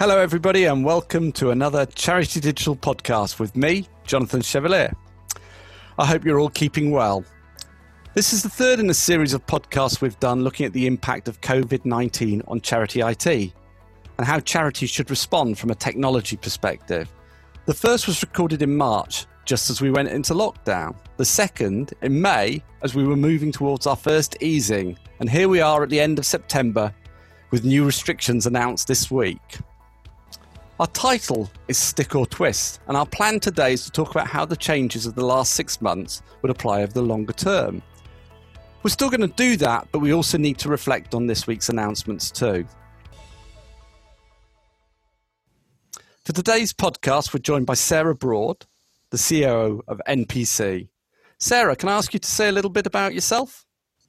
Hello everybody and welcome to another Charity Digital podcast with me, Jonathan Chevalier. I hope you're all keeping well. This is the third in a series of podcasts we've done looking at the impact of COVID-19 on charity IT and how charities should respond from a technology perspective. The first was recorded in March, just as we went into lockdown. The second in May, as we were moving towards our first easing. And here we are at the end of September with new restrictions announced this week. Our title is Stick or Twist, and our plan today is to talk about how the changes of the last 6 months would apply over the longer term. We're still going to do that, but we also need to reflect on this week's announcements too. For today's podcast, we're joined by Sarah Broad, the CEO of NPC. Sarah, can I ask you to say a little bit about yourself?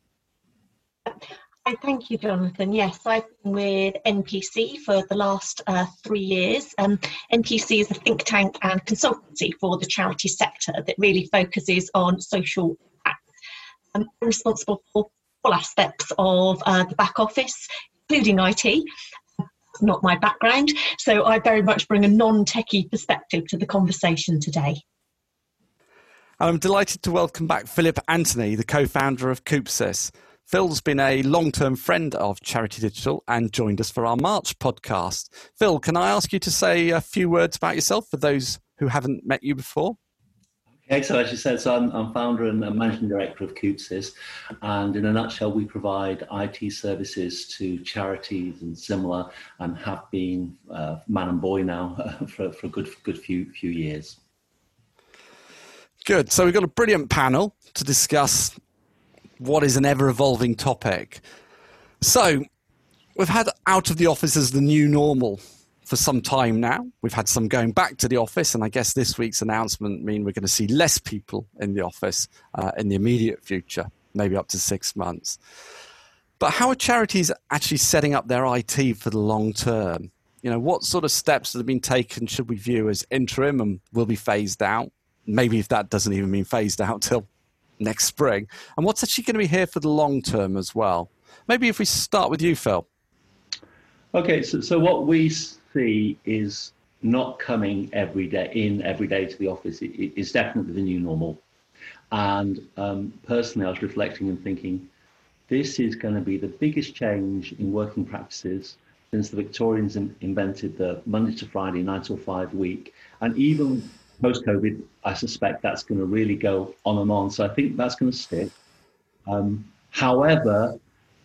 Thank you, Jonathan. Yes, I've been with NPC for the last 3 years. NPC is a think tank and consultancy for the charity sector that really focuses on social impact. I'm responsible for all aspects of the back office, including IT. Not my background, so I very much bring a non-techie perspective to the conversation today. I'm delighted to welcome back Philip Anthony, the co-founder of Coopsys. Phil's been a long-term friend of Charity Digital and joined us for our March podcast. Phil, can I ask you to say a few words about yourself for those who haven't met you before? Okay, so as you said, I'm founder and managing director of Coopsys, and in a nutshell, we provide IT services to charities and similar, and have been man and boy now for a good few years. Good. So we've got a brilliant panel to discuss what is an ever-evolving topic. So we've had out of the office as the new normal for some time now. We've had some going back to the office, and I guess this week's announcement mean we're going to see less people in the office in the immediate future, maybe up to 6 months. But how are charities actually setting up their IT for the long term? You know, what sort of steps that have been taken should we view as interim and will be phased out? Maybe if that doesn't even mean phased out till next spring. And what's actually going to be here for the long term as well? Maybe if we start with you, Phil. Okay, so what we see is not coming every day to the office. It is definitely the new normal. And personally, I was reflecting and thinking, this is going to be the biggest change in working practices since the Victorians invented the Monday to Friday, 9 till 5 week. And even post-COVID, I suspect that's going to really go on and on. So I think that's going to stick. However,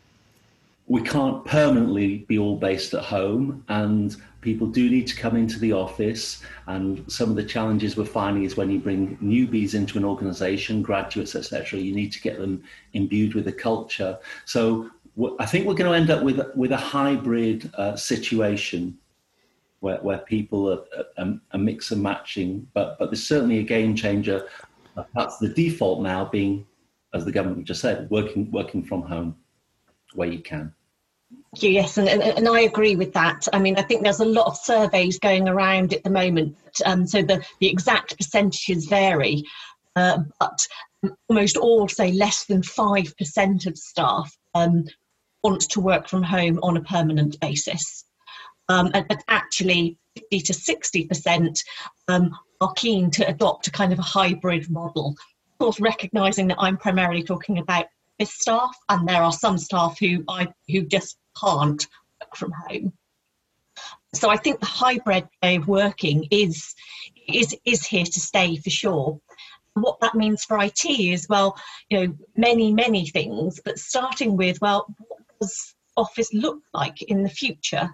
we can't permanently be all based at home, and people do need to come into the office. And some of the challenges we're finding is when you bring newbies into an organization, graduates, etc., you need to get them imbued with the culture. So I think we're going to end up with a hybrid situation where people are a mix and matching, but there's certainly a game changer. That's the default now, being, as the government just said, working from home where you can. Thank you. Yes, and I agree with that. I mean, I think there's a lot of surveys going around at the moment, so the exact percentages vary, but almost all say less than 5% of staff want to work from home on a permanent basis. But actually 50 to 60% are keen to adopt a kind of a hybrid model. Of course, recognising that I'm primarily talking about office staff, and there are some staff who just can't work from home. So I think the hybrid way of working is here to stay for sure. What that means for IT is, well, you know, many things, but starting with, well, what does office look like in the future?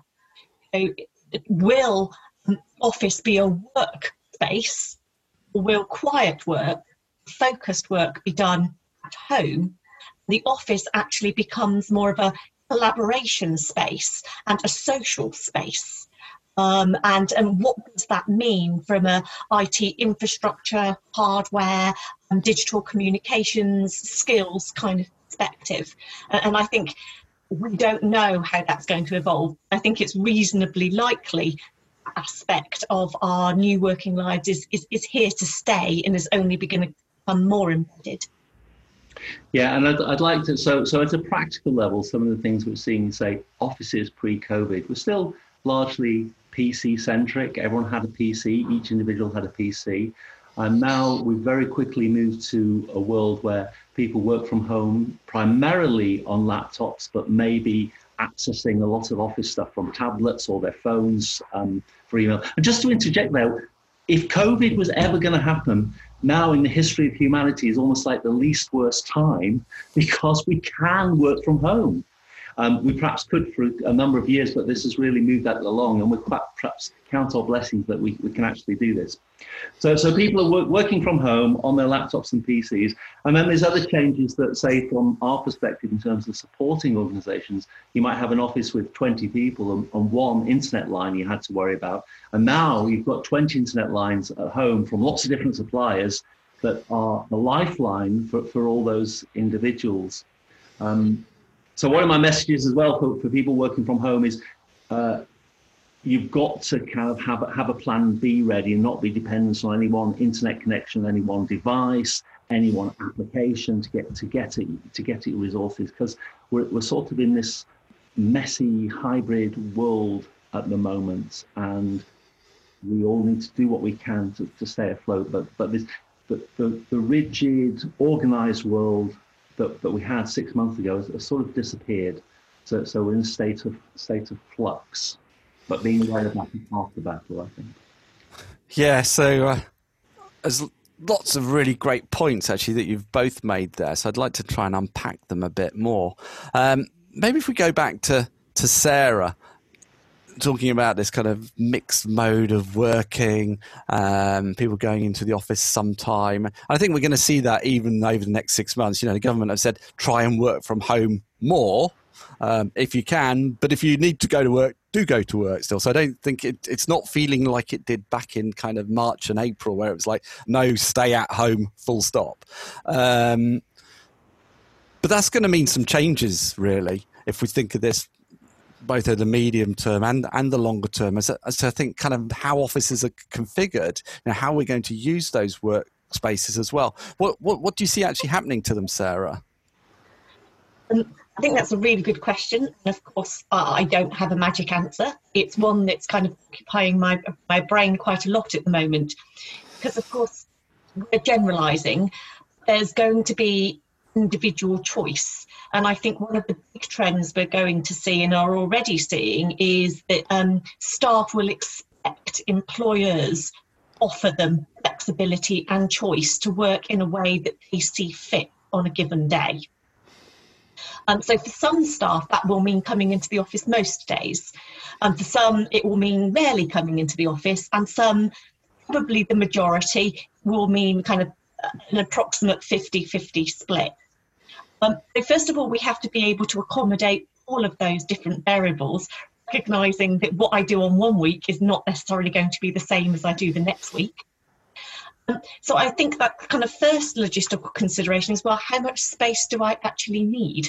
Will office be a work space, or will quiet work, focused work be done at home? The office actually becomes more of a collaboration space and a social space. And what does that mean from a IT infrastructure, hardware, and digital communications skills kind of perspective? And I think we don't know how that's going to evolve. I think it's reasonably likely aspect of our new working lives is here to stay and is only going to become more embedded. Yeah, and I'd like to, so at a practical level, some of the things we're seeing, say, offices pre-COVID, we're still largely PC centric. Everyone had a PC, each individual had a PC. And now we've very quickly moved to a world where people work from home primarily on laptops, but maybe accessing a lot of office stuff from tablets or their phones for email. And just to interject there, if COVID was ever going to happen, now in the history of humanity is almost like the least worst time, because we can work from home. We perhaps could for a number of years, but this has really moved that along, and we perhaps count our blessings that we can actually do this. So people are working from home on their laptops and PCs, and then there's other changes that, say, from our perspective in terms of supporting organizations, you might have an office with 20 people and one internet line you had to worry about, and now you've got 20 internet lines at home from lots of different suppliers that are a lifeline for all those individuals. So one of my messages as well for people working from home is you've got to kind of have a plan B ready and not be dependent on any one internet connection, any one device, any one application to get at your resources, because we're sort of in this messy hybrid world at the moment, and we all need to do what we can to stay afloat. But the rigid, organized world that we had 6 months ago has sort of disappeared. So we're in a state of flux. But being aware of that is half the battle, I think. Yeah, so there's lots of really great points, actually, that you've both made there. So I'd like to try and unpack them a bit more. Maybe if we go back to Sarah, talking about this kind of mixed mode of working, people going into the office sometime. I think we're going to see that even over the next 6 months. You know, the government have said try and work from home more if you can, but if you need to go to work, do go to work still. So I don't think it's not feeling like it did back in kind of March and April, where it was like, no, stay at home, full stop. But that's going to mean some changes, really, if we think of this both in the medium term and the longer term, as I think kind of how offices are configured, you know, how we're going to use those workspaces as well. What do you see actually happening to them, Sarah? I think that's a really good question. And of course, I don't have a magic answer. It's one that's kind of occupying my brain quite a lot at the moment. Because, of course, we're generalising. There's going to be individual choice. And I think one of the big trends we're going to see and are already seeing is that staff will expect employers offer them flexibility and choice to work in a way that they see fit on a given day. So for some staff, that will mean coming into the office most days. For some, it will mean rarely coming into the office. And some, probably the majority, will mean kind of an approximate 50-50 split. So first of all, we have to be able to accommodate all of those different variables, recognising that what I do on one week is not necessarily going to be the same as I do the next week. So I think that kind of first logistical consideration is, well, how much space do I actually need?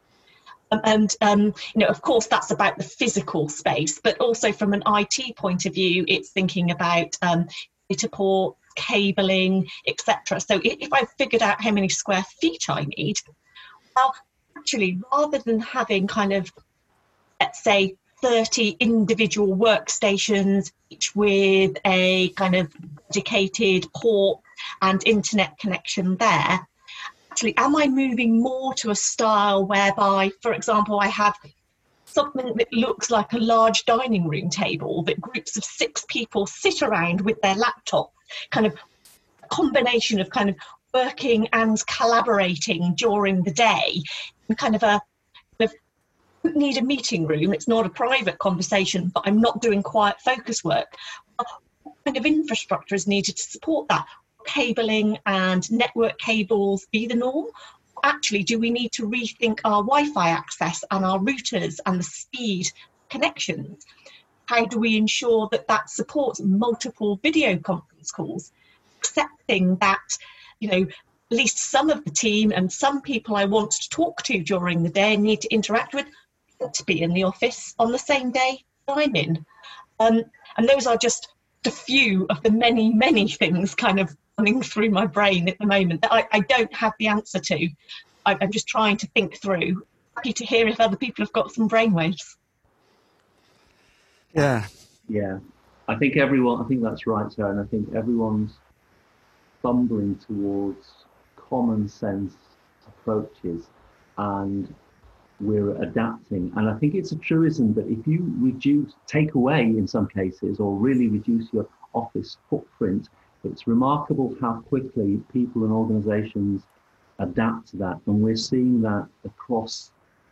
You know, of course, that's about the physical space, but also from an IT point of view, it's thinking about data ports, cabling, etc. So if I've figured out how many square feet I need, well, actually, rather than having kind of, let's say, 30 individual workstations, each with a kind of dedicated port and internet connection there, actually, am I moving more to a style whereby, for example, I have something that looks like a large dining room table that groups of 6 people sit around with their laptop, kind of a combination of kind of working and collaborating during the day, and kind of a don't need a meeting room, it's not a private conversation, but I'm not doing quiet focus work. What kind of infrastructure is needed to support that? Cabling and network cables be the norm? Actually, do we need to rethink our Wi-Fi access and our routers and the speed connections? How do we ensure that that supports multiple video conference calls, accepting that, you know, at least some of the team and some people I want to talk to during the day and need to interact with to be in the office on the same day I'm in. And those are just a few of the many, many things kind of running through my brain at the moment that I don't have the answer to. I'm just trying to think through. Happy to hear if other people have got some brainwaves. Yeah. Yeah. I think that's right, Sarah, and I think everyone's fumbling towards common sense approaches, and we're adapting. And I think it's a truism that if you take away in some cases, or really reduce your office footprint, it's remarkable how quickly people and organizations adapt to that. And we're seeing that across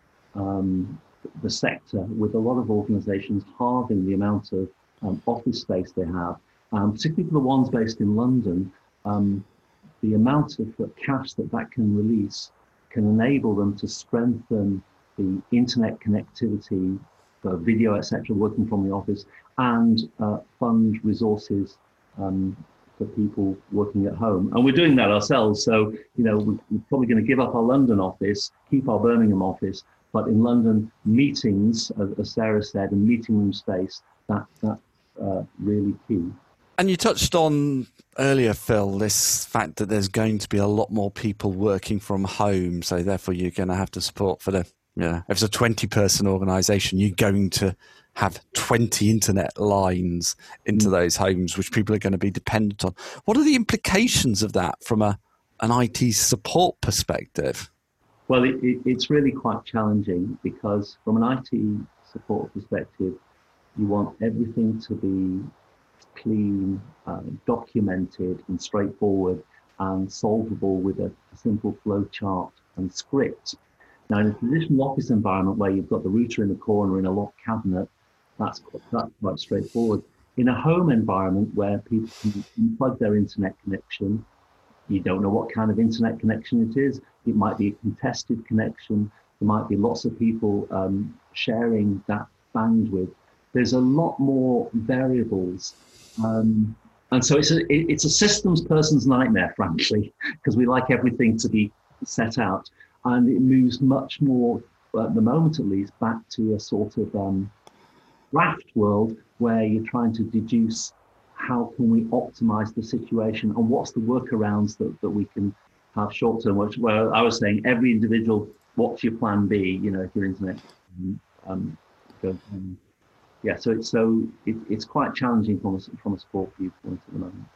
the sector, with a lot of organizations halving the amount of office space they have, particularly for the ones based in London. The amount of cash that can release can enable them to strengthen the internet connectivity for video, etc., working from the office, and fund resources for people working at home. And we're doing that ourselves. So, we're probably going to give up our London office, keep our Birmingham office, but in London, meetings, as Sarah said, and meeting room space, that's really key. And you touched on earlier, Phil, this fact that there's going to be a lot more people working from home. So therefore, you're going to have to support for if it's a 20-person organisation, you're going to have 20 internet lines into those homes, which people are going to be dependent on. What are the implications of that from an IT support perspective? Well, it's really quite challenging, because from an IT support perspective, you want everything to be clean, documented and straightforward, and solvable with a simple flow chart and script. Now, in a traditional office environment where you've got the router in the corner in a locked cabinet, that's quite straightforward. In a home environment where people can unplug their internet connection, you don't know what kind of internet connection it is. It might be a contested connection. There might be lots of people sharing that bandwidth. There's a lot more variables. And so it's a systems person's nightmare, frankly, because we like everything to be set out. And it moves much more, at the moment at least, back to a sort of draft world where you're trying to deduce how can we optimize the situation and what's the workarounds that we can have short term. Where I was saying, every individual, what's your plan B? If your internet goes. Yeah, so it's quite challenging from a sport viewpoint at the moment.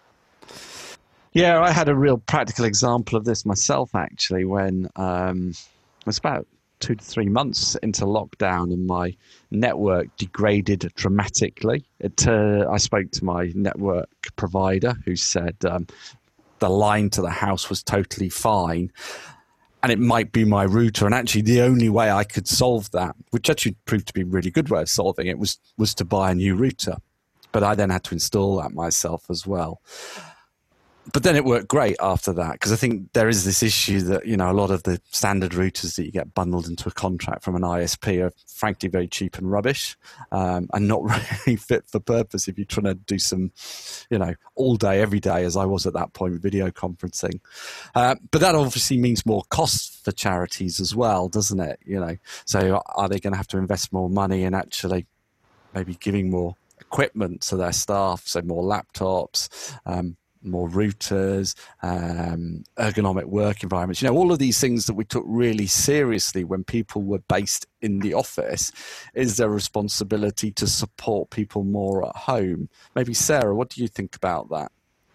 Yeah, I had a real practical example of this myself, actually, when it was about 2 to 3 months into lockdown and my network degraded dramatically. I spoke to my network provider, who said the line to the house was totally fine, and it might be my router. And actually the only way I could solve that, which actually proved to be a really good way of solving it, was to buy a new router. But I then had to install that myself as well. But then it worked great after that, because I think there is this issue that, a lot of the standard routers that you get bundled into a contract from an ISP are frankly very cheap and rubbish, and not really fit for purpose if you're trying to do some, all day, every day, as I was at that point with video conferencing. But that obviously means more costs for charities as well, doesn't it? So are they going to have to invest more money in actually maybe giving more equipment to their staff, so more laptops, more routers, ergonomic work environments, all of these things that we took really seriously when people were based in the office? Is there a responsibility to support people more at home? Maybe Sarah, what do you think about that?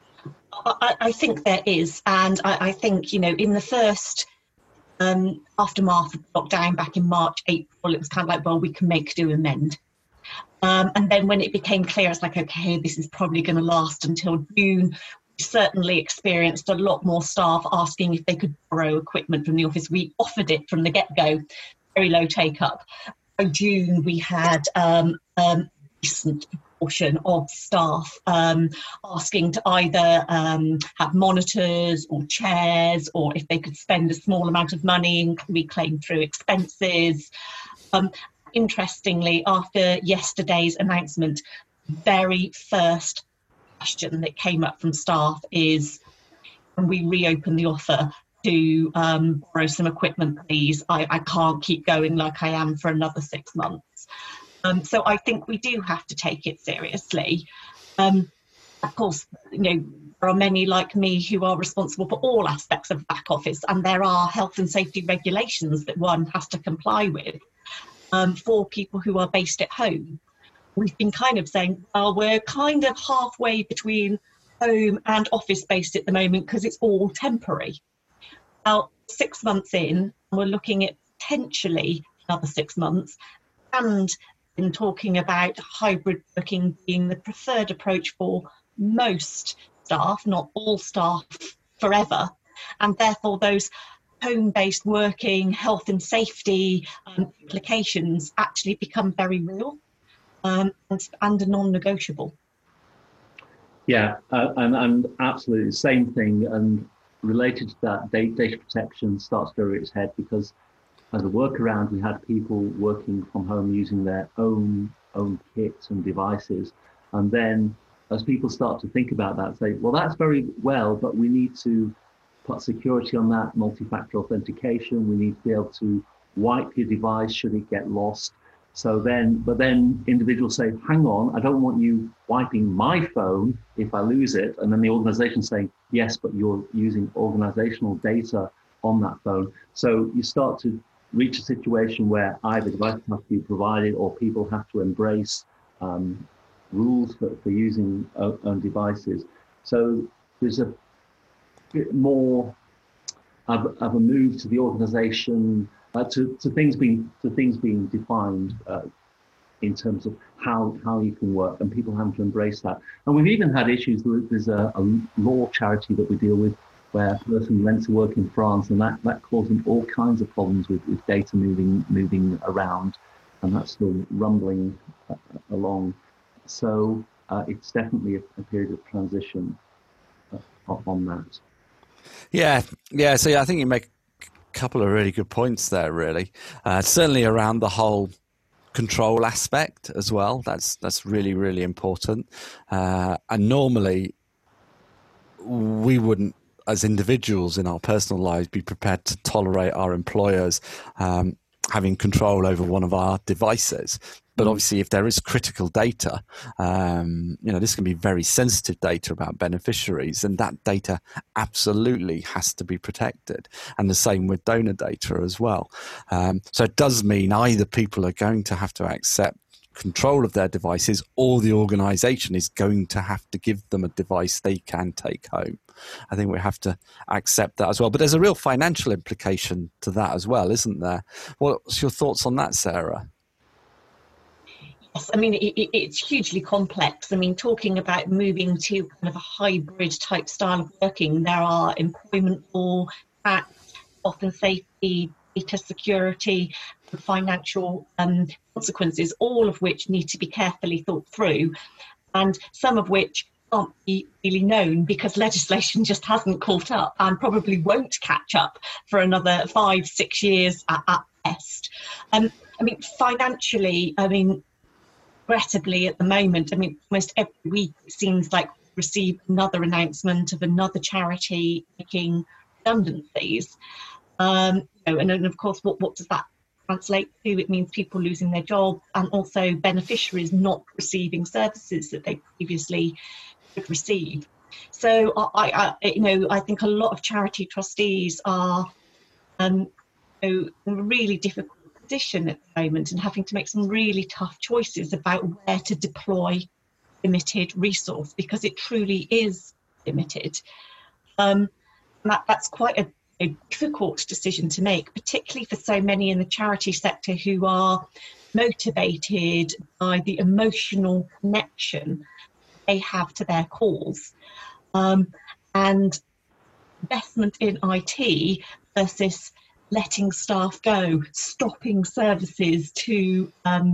I think there is, and I think, in the first aftermath of lockdown back in March, April, it was kind of like, well, we can make do amend. And then when it became clear, it's like, okay, this is probably going to last until June. We certainly experienced a lot more staff asking if they could borrow equipment from the office. We offered it from the get-go, very low take-up. By June, we had a decent proportion of staff asking to either have monitors or chairs, or if they could spend a small amount of money and reclaim through expenses. Interestingly, after yesterday's announcement, the very first question that came up from staff is, can we reopen the offer to borrow some equipment, please? I can't keep going like I am for another 6 months. So I think we do have to take it seriously. Of course, there are many like me who are responsible for all aspects of the back office, and there are health and safety regulations that one has to comply with. For people who are based at home. we've been kind of saying, well, we're kind of halfway between home and office based at the moment because it's all temporary. Well, 6 months in, we're looking at potentially another 6 months, and in talking about hybrid working being the preferred approach for most staff, not all staff forever, and therefore those home-based working, health and safety implications actually become very real and non-negotiable. Yeah, and absolutely the same thing. And related to that, data protection starts to rear its head, because as a workaround, we had people working from home using their own kits and devices. And then as people start to think about that, say, well, that's very well, but we need to put security on that, multi-factor authentication. We need to be able to wipe your device should it get lost. But then individuals say, hang on, I don't want you wiping my phone if I lose it. And then the organization saying, yes, but you're using organizational data on that phone. So you start to reach a situation where either devices have to be provided or people have to embrace rules for using own devices. So there's a bit more of a move to the organization, to things being defined in terms of how you can work, and people having to embrace that. And we've even had issues. There's a law charity that we deal with where a person went to work in France, and that caused them all kinds of problems with data moving around, and that's still rumbling along. So it's definitely a period of transition on that. Yeah. So I think you make a couple of really good points there, really. Certainly around the whole control aspect as well. That's really, really important. And normally we wouldn't, as individuals in our personal lives, be prepared to tolerate our employers having control over one of our devices. But obviously, if there is critical data, this can be very sensitive data about beneficiaries, and that data absolutely has to be protected. And the same with donor data as well. So it does mean either people are going to have to accept control of their devices, or the organization is going to have to give them a device they can take home. I think we have to accept that as well. But there's a real financial implication to that as well, isn't there? What's your thoughts on that, Sarah? Yes, I mean, it's hugely complex. I mean, talking about moving to kind of a hybrid type style of working, there are employment law, tax, health and safety, data security, and financial consequences, all of which need to be carefully thought through, and some of which can't be really known because legislation just hasn't caught up and probably won't catch up for another 5-6 years at best. I mean, financially, regrettably at the moment, almost every week it seems like we receive another announcement of another charity making redundancies. And of course, what does that translate to? It means people losing their job, and also beneficiaries not receiving services that they previously could receive. So I think a lot of charity trustees are in a really difficult position at the moment, and having to make some really tough choices about where to deploy limited resource, because it truly is limited. That's quite a difficult decision to make, particularly for so many in the charity sector who are motivated by the emotional connection they have to their cause, and investment in IT versus letting staff go, stopping services to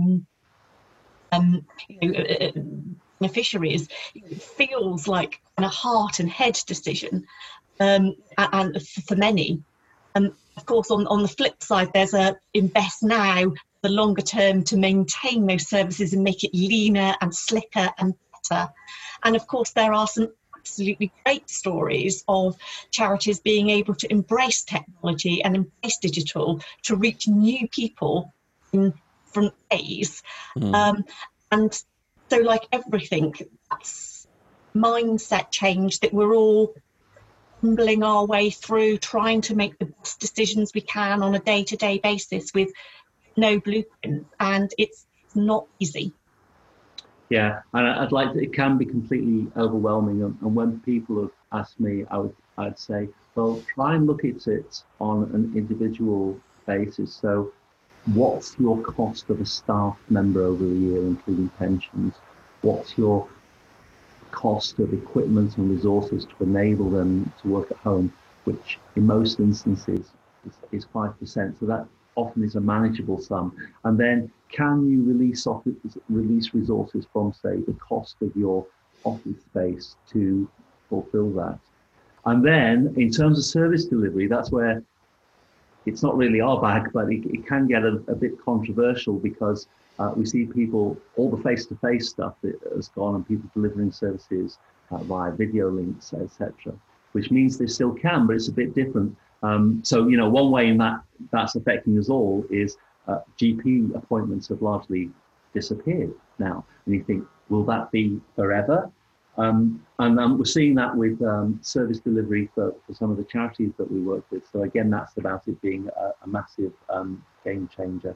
beneficiaries. It feels like a heart and head decision, and for many. Of course, on the flip side, there's a invest now, the longer term, to maintain those services and make it leaner and slicker and better. And of course, there are some absolutely great stories of charities being able to embrace technology and embrace digital to reach new people in different ways. And so, like everything, that's mindset change that we're all fumbling our way through, trying to make the best decisions we can on a day-to-day basis with no blueprint, and it's not easy. Yeah, and I'd like to, it can be completely overwhelming. And when people have asked me, I'd say, well, try and look at it on an individual basis. So, what's your cost of a staff member over the year, including pensions? What's your cost of equipment and resources to enable them to work at home, which in most instances is 5%. So that often is a manageable sum. And then can you release resources from, say, the cost of your office space to fulfill that? And then in terms of service delivery, that's where it's not really our bag, but it can get a bit controversial, because we see people, all the face-to-face stuff that has gone, and people delivering services via video links, etc., which means they still can, but it's a bit different. So, one way in that's affecting us all is GP appointments have largely disappeared now. And you think, will that be forever? And we're seeing that with service delivery for some of the charities that we work with. So again, that's about it being a massive game changer.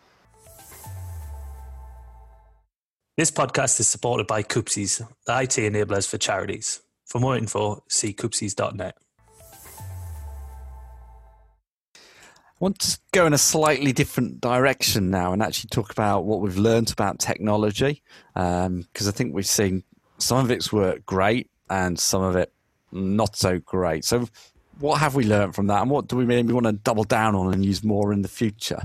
This podcast is supported by Coopsies, the IT enablers for charities. For more info, see coopsies.net. I want to go in a slightly different direction now and actually talk about what we've learned about technology, because I think we've seen some of it's worked great and some of it not so great. So what have we learned from that, and what do we maybe want to double down on and use more in the future?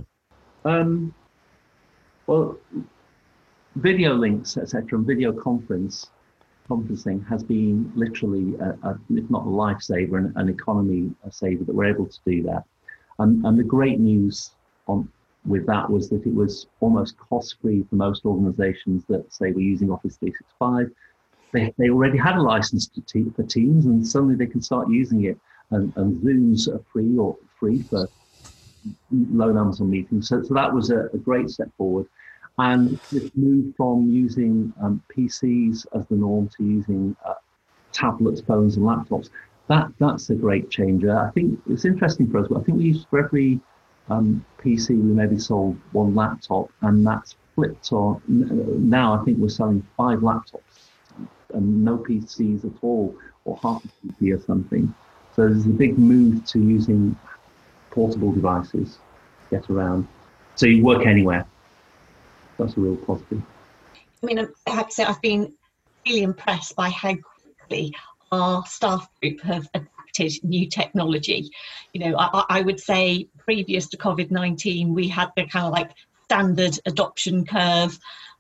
Well, video links, etc., and video conferencing has been literally, if not a lifesaver, an economy saver, that we're able to do that. And the great news with that was that it was almost cost-free for most organizations that, say, were using Office 365. They already had a license for Teams, and suddenly they can start using it. And Zooms are free for low numbers of meetings. So that was a great step forward. And it's moved from using PCs as the norm to using tablets, phones, and laptops. That's a great changer. I think it's interesting for us, but I think we used, for every PC, we maybe sold one laptop, and that's flipped on. Now I think we're selling 5 laptops and no PCs at all, or half a PC or something. So there's a big move to using portable devices to get around. So you work anywhere. That's a real positive. I mean, I have to say, I've been really impressed by how quickly our staff group have adapted new technology. I would say previous to COVID-19, we had the kind of like standard adoption curve,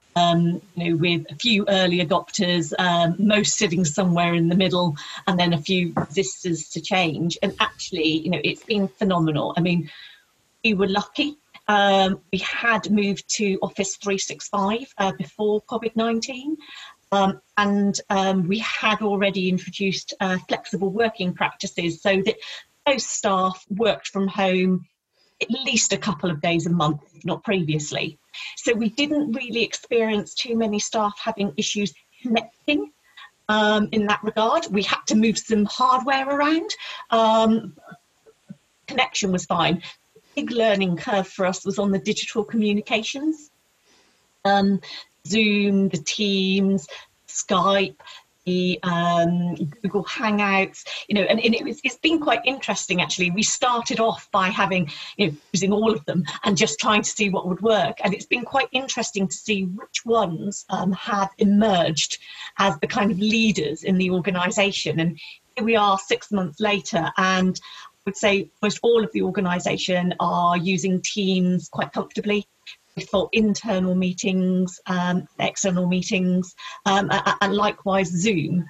with a few early adopters, most sitting somewhere in the middle, and then a few resistors to change. And actually, it's been phenomenal. I mean, we were lucky. We had moved to Office 365 before COVID-19, and we had already introduced flexible working practices, so that those staff worked from home at least a couple of days a month, if not previously. So we didn't really experience too many staff having issues connecting in that regard. We had to move some hardware around. Connection was fine. Big learning curve for us was on the digital communications. Zoom, the Teams, Skype, the Google Hangouts, and it's been quite interesting actually. We started off by having, using all of them and just trying to see what would work. And it's been quite interesting to see which ones have emerged as the kind of leaders in the organisation. And here we are 6 months later, and I would say most all of the organisation are using Teams quite comfortably for internal meetings, external meetings, and likewise Zoom.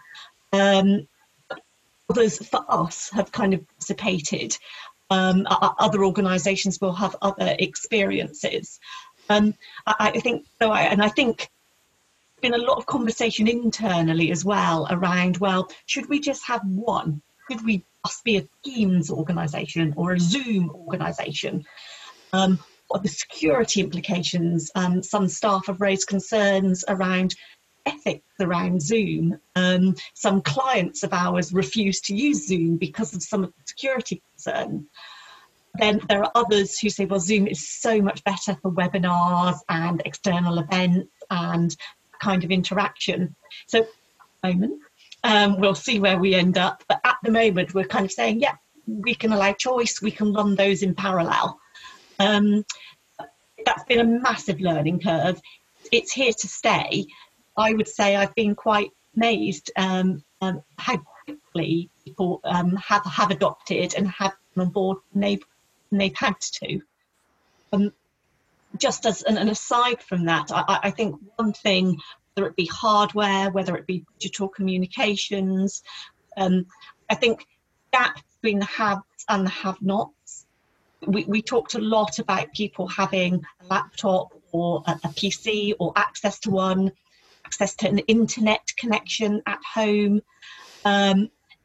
Others for us have kind of dissipated. Other organisations will have other experiences. I think so. I think there's been a lot of conversation internally as well around, well, should we just have one? Should we just be a Teams organisation or a Zoom organisation? What the security implications? Some staff have raised concerns around ethics around Zoom. Some clients of ours refuse to use Zoom because of some of the security concerns. Then there are others who say, well, Zoom is so much better for webinars and external events and kind of interaction. So at the moment, we'll see where we end up. But at the moment, we're kind of saying, yeah, we can allow choice. We can run those in parallel. That's been a massive learning curve. It's here to stay. I would say I've been quite amazed how quickly people have adopted and have come on board, and they've had to. Just as an aside from that, I think one thing, whether it be hardware, whether it be digital communications, I think gap between the haves and the have-nots. We talked a lot about people having a laptop or a PC or access to an internet connection at home, and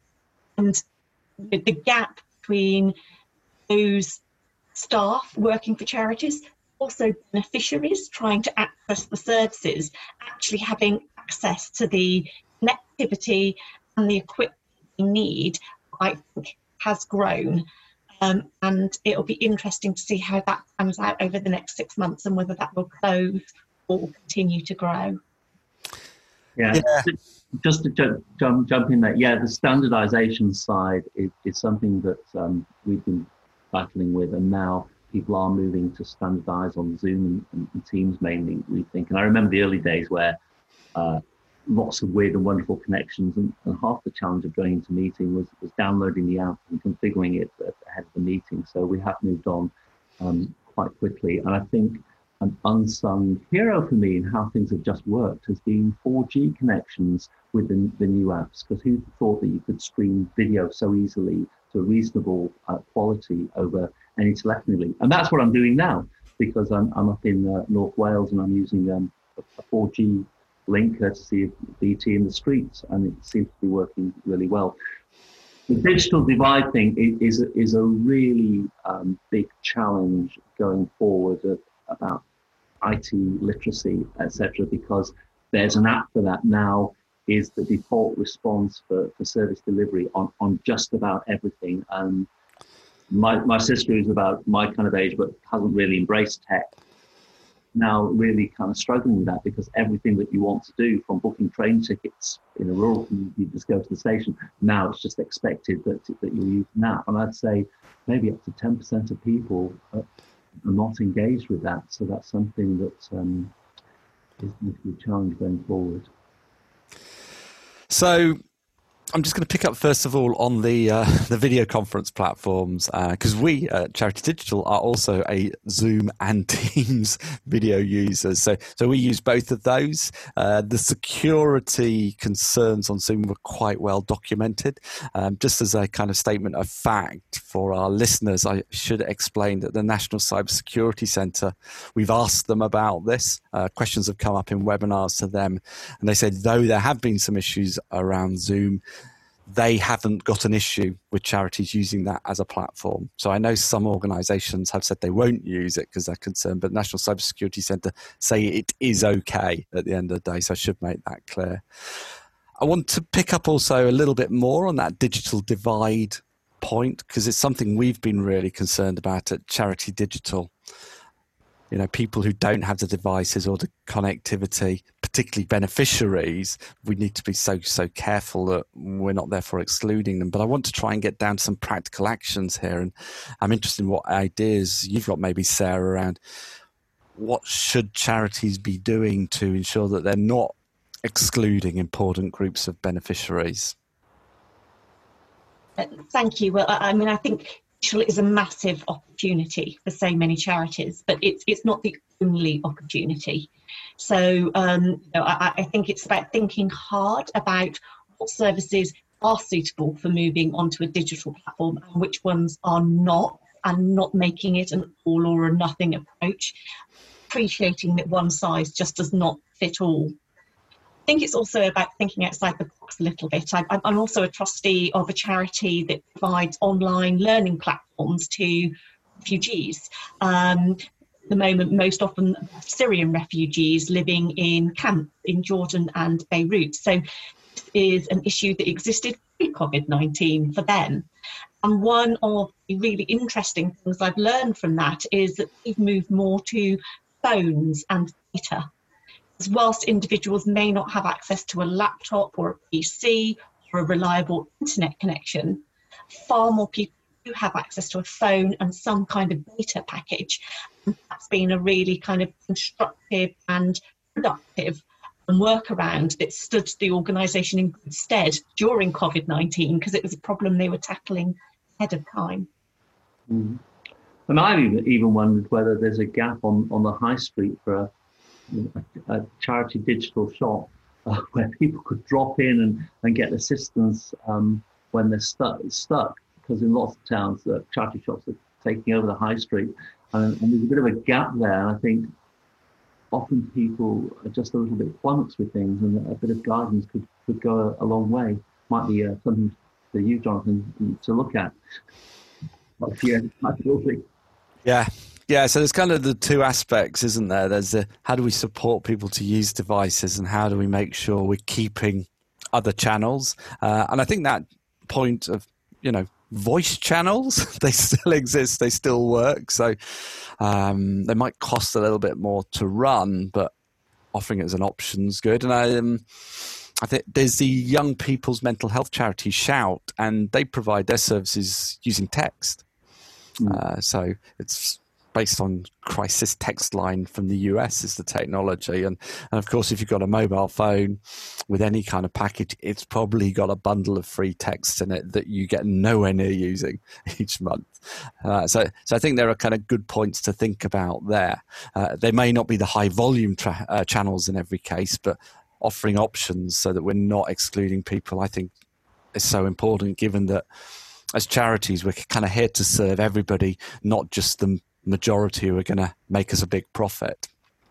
the gap between those staff working for charities, also beneficiaries trying to access the services, actually having access to the connectivity and the equipment they need, I think has grown. And it'll be interesting to see how that pans out over the next 6 months and whether that will close or will continue to grow. Yeah. Just to jump in there, the standardization side is something that we've been battling with, and now people are moving to standardize on Zoom and Teams mainly, we think. And I remember the early days where lots of weird and wonderful connections, and half the challenge of going into meeting was downloading the app and configuring it ahead of the meeting. So we have moved on quite quickly. And I think an unsung hero for me in how things have just worked has been 4G connections with the new apps, because who thought that you could stream video so easily to a reasonable quality over any telephony link? And that's what I'm doing now, because I'm up in North Wales and I'm using a 4G link courtesy of BT in the streets, and it seems to be working really well. The digital divide thing is a really big challenge going forward about IT literacy, etc., because there's an app for that now, is the default response for service delivery on just about everything. And my sister, who's about my kind of age but hasn't really embraced tech, now really kind of struggling with that, because everything that you want to do, from booking train tickets in a rural community, you just go to the station, now it's just expected that you'll use an app. And I'd say maybe up to 10% of people are not engaged with that. So that's something that is going to be a challenge going forward. So I'm just going to pick up first of all on the video conference platforms, because we at Charity Digital are also a Zoom and Teams video users. So we use both of those. The security concerns on Zoom were quite well documented. Just as a kind of statement of fact for our listeners, I should explain that the National Cybersecurity Centre, we've asked them about this. Questions have come up in webinars to them, and they said though there have been some issues around Zoom, they haven't got an issue with charities using that as a platform. So I know some organisations have said they won't use it because they're concerned, but National Cybersecurity Centre say it is okay at the end of the day. So I should make that clear. I want to pick up also a little bit more on that digital divide point, because it's something we've been really concerned about at Charity Digital. You know, people who don't have the devices or the connectivity, particularly beneficiaries, we need to be so careful that we're not therefore excluding them. But I want to try and get down to some practical actions here. And I'm interested in what ideas you've got, maybe, Sarah, around what should charities be doing to ensure that they're not excluding important groups of beneficiaries? Thank you. Well, I mean, I think digital is a massive opportunity for so many charities, but it's not the only opportunity. So I think it's about thinking hard about what services are suitable for moving onto a digital platform and which ones are not, and not making it an all or nothing approach, appreciating that one size just does not fit all. I think it's also about thinking outside the box a little bit. I'm also a trustee of a charity that provides online learning platforms to refugees. At the moment, most often Syrian refugees living in camps in Jordan and Beirut. So this is an issue that existed pre-COVID-19 for them. And one of the really interesting things I've learned from that is that we've moved more to phones and data. As whilst individuals may not have access to a laptop or a PC or a reliable internet connection, far more people do have access to a phone and some kind of data package. And that's been a really kind of constructive and productive workaround that stood the organisation in good stead during COVID-19, because it was a problem they were tackling ahead of time. Mm. And I've even wondered whether there's a gap on the high street for a charity digital shop where people could drop in and get assistance when they're stuck. Because in lots of towns, charity shops are taking over the high street, and there's a bit of a gap there. And I think often people are just a little bit flummoxed with things, and a bit of guidance could go a long way. Might be something for you, Jonathan, to look at. Yeah, absolutely. Yeah, so there's kind of the two aspects, isn't there? There's how do we support people to use devices, and how do we make sure we're keeping other channels? And I think that point of, voice channels, they still exist, they still work. So they might cost a little bit more to run, but offering it as an option is good. And I think there's the young people's mental health charity Shout, and they provide their services using text. So it's based on crisis text line from the US is the technology. And of course, if you've got a mobile phone with any kind of package, it's probably got a bundle of free texts in it that you get nowhere near using each month. So I think there are kind of good points to think about there. They may not be the high volume channels in every case, but offering options so that we're not excluding people, I think, is so important, given that as charities, we're kind of here to serve everybody, not just the majority who are going to make us a big profit.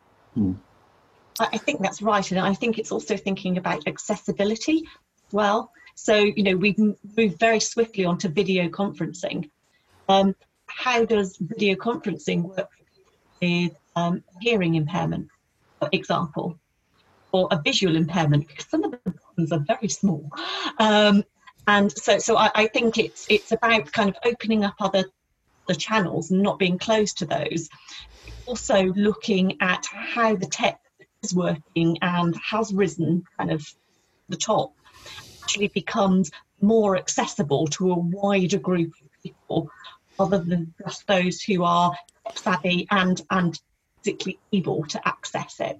I think that's right. And I think it's also thinking about accessibility as well. So, we've moved very swiftly onto video conferencing. How does video conferencing work with hearing impairment, for example, or a visual impairment? Because some of the buttons are very small. And so I think it's about kind of opening up the channels and not being closed to those. Also looking at how the tech is working and has risen kind of the top, actually becomes more accessible to a wider group of people, other than just those who are savvy and physically able to access it.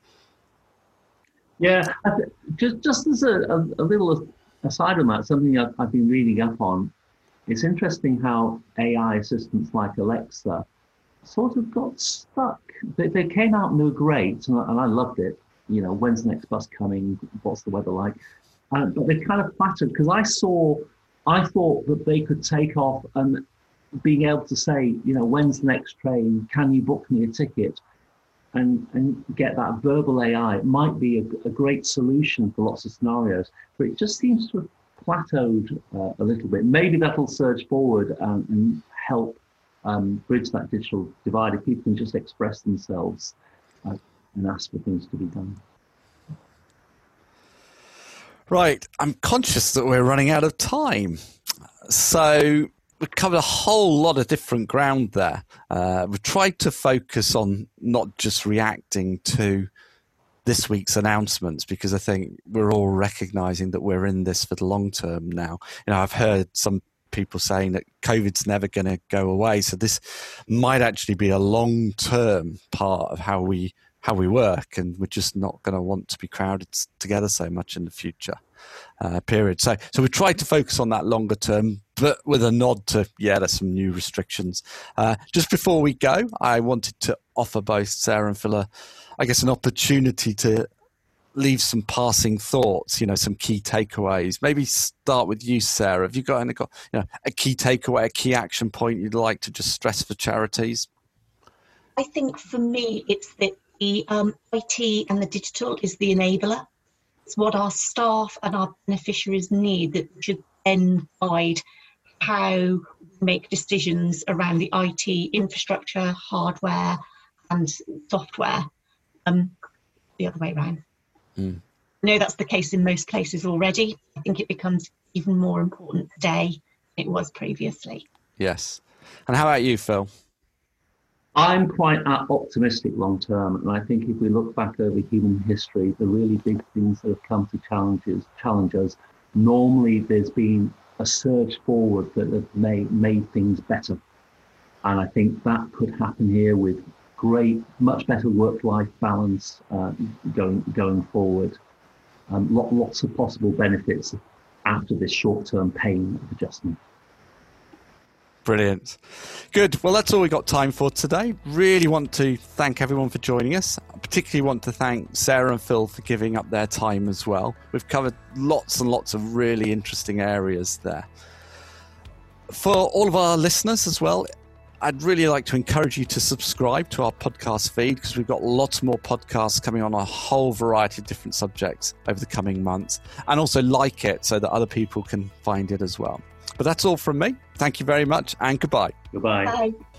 Yeah, just as a little aside on that, something I've been reading up on. It's interesting how AI assistants like Alexa sort of got stuck. They came out and they were great, and I loved it. When's the next bus coming? What's the weather like? But they kind of flattered, because I thought that they could take off and being able to say, when's the next train? Can you book me a ticket? And get that verbal AI. It might be a great solution for lots of scenarios, but it just seems to have plateaued a little bit. Maybe that'll surge forward and help bridge that digital divide if people can just express themselves and ask for things to be done. Right, I'm conscious that we're running out of time. So we've covered a whole lot of different ground there. We've tried to focus on not just reacting to this week's announcements, because I think we're all recognising that we're in this for the long term now. I've heard some people saying that COVID's never going to go away, so this might actually be a long-term part of how we work, and we're just not going to want to be crowded together so much in the future period. So we tried to focus on that longer term, but with a nod to, there's some new restrictions. Just before we go, I wanted to offer both Sarah and Phil, an opportunity to leave some passing thoughts, some key takeaways. Maybe start with you, Sarah. Have you got a key takeaway, a key action point you'd like to just stress for charities? I think for me, it's that the IT and the digital is the enabler. It's what our staff and our beneficiaries need that should then guide how we make decisions around the IT infrastructure, hardware and software, the other way around. I know that's the case in most places already. I think it becomes even more important today than it was previously. Yes. And how about you, Phil? I'm quite optimistic long term, and I think if we look back over human history, the really big things that have come to challenge us, normally there's been a surge forward that have made things better. And I think that could happen here with much better work-life balance going forward. Lots of possible benefits after this short-term pain of adjustment. Brilliant. Good. Well, that's all we got time for today. Really want to thank everyone for joining us. I particularly want to thank Sarah and Phil for giving up their time as well. We've covered lots and lots of really interesting areas there. For all of our listeners as well, I'd really like to encourage you to subscribe to our podcast feed, because we've got lots more podcasts coming on a whole variety of different subjects over the coming months, and also like it so that other people can find it as well. But that's all from me. Thank you very much, and goodbye. Goodbye. Bye.